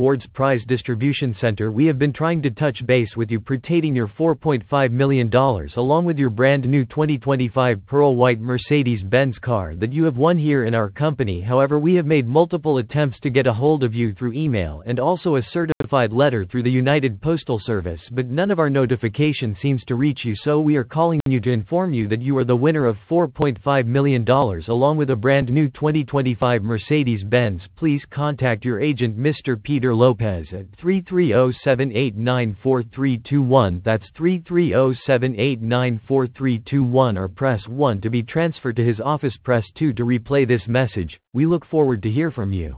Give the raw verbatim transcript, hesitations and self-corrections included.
Awards Prize Distribution Center. We have been trying to touch base with you pertaining your four point five million dollars along with your brand new twenty twenty-five Pearl White Mercedes-Benz car that you have won here in our company. However, we have made multiple attempts to get a hold of you through email and also a certified letter through the United Postal Service, but none of our notification seems to reach you, so we are calling you to inform you that you are the winner of four point five million dollars along with a brand new twenty twenty-five Mercedes-Benz. Please contact your agent Mister Peter Lopez at three three zero, seven eight nine, four three two one. That's three three zero, seven eight nine, four three two one, or press one to be transferred to his office. Press two to replay this message. We look forward to hear from you.